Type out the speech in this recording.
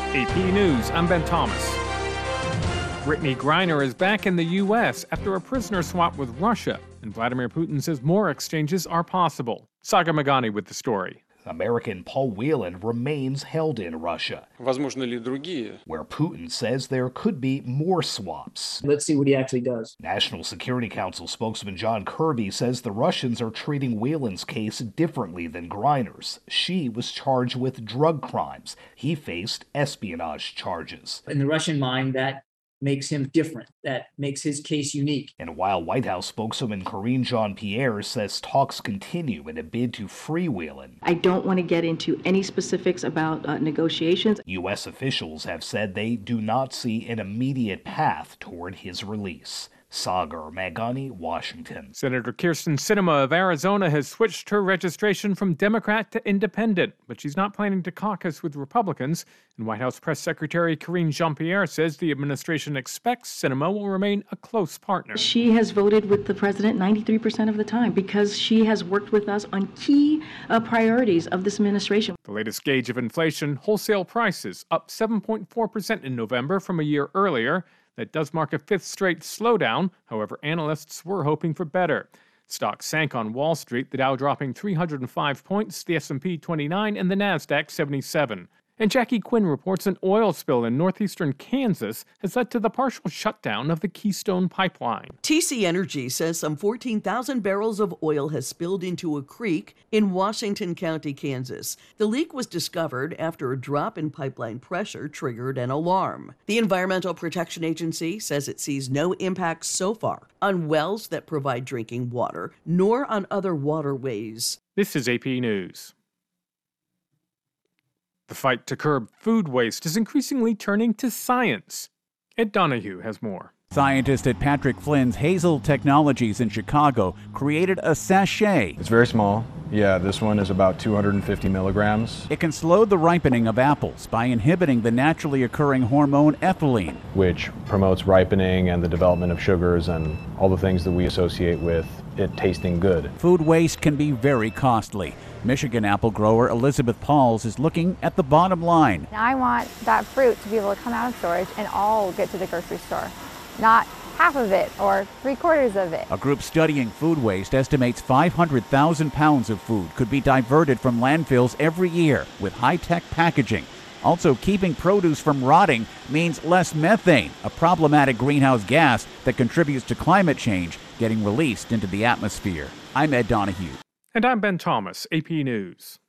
AP News, I'm Ben Thomas. Brittany Griner is back in the U.S. after a prisoner swap with Russia, and Vladimir Putin says more exchanges are possible. Sagar Meghani with the story. American Paul Whelan remains held in Russia, Возможно ли другие? where Putin says there could be more swaps. Let's see what he actually does. National Security Council spokesman John Kirby says the Russians are treating Whelan's case differently than Griner's. She was charged with drug crimes. He faced espionage charges. In the Russian mind, that makes him different. That makes his case unique. And while White House spokeswoman Karine Jean-Pierre says talks continue in a bid to free Whelan, I don't want to get into any specifics about negotiations. U.S. officials have said they do not see an immediate path toward his release. Sagar Meghani, Washington. Senator Kyrsten Sinema of Arizona has switched her registration from Democrat to Independent, but she's not planning to caucus with Republicans. And White House Press Secretary Karine Jean-Pierre says the administration expects Sinema will remain a close partner. She has voted with the president 93% of the time because she has worked with us on key priorities of this administration. The latest gauge of inflation, wholesale prices up 7.4% in November from a year earlier. That does mark a fifth straight slowdown. However, analysts were hoping for better. Stocks sank on Wall Street, the Dow dropping 305 points, the S&P 29, and the Nasdaq 77. And Jackie Quinn reports an oil spill in northeastern Kansas has led to the partial shutdown of the Keystone Pipeline. TC Energy says some 14,000 barrels of oil has spilled into a creek in Washington County, Kansas. The leak was discovered after a drop in pipeline pressure triggered an alarm. The Environmental Protection Agency says it sees no impact so far on wells that provide drinking water, nor on other waterways. This is AP News. The fight to curb food waste is increasingly turning to science. Ed Donahue has more. Scientists at Patrick Flynn's Hazel Technologies in Chicago created a sachet. It's very small. Yeah, this one is about 250 milligrams. It can slow the ripening of apples by inhibiting the naturally occurring hormone ethylene, which promotes ripening and the development of sugars and all the things that we associate with it tasting good. Food waste can be very costly. Michigan apple grower Elizabeth Pauls is looking at the bottom line. I want that fruit to be able to come out of storage and all get to the grocery store, not half of it or 3/4 of it. A group studying food waste estimates 500,000 pounds of food could be diverted from landfills every year with high-tech packaging. Also, keeping produce from rotting means less methane, a problematic greenhouse gas that contributes to climate change getting released into the atmosphere. I'm Ed Donahue. And I'm Ben Thomas, AP News.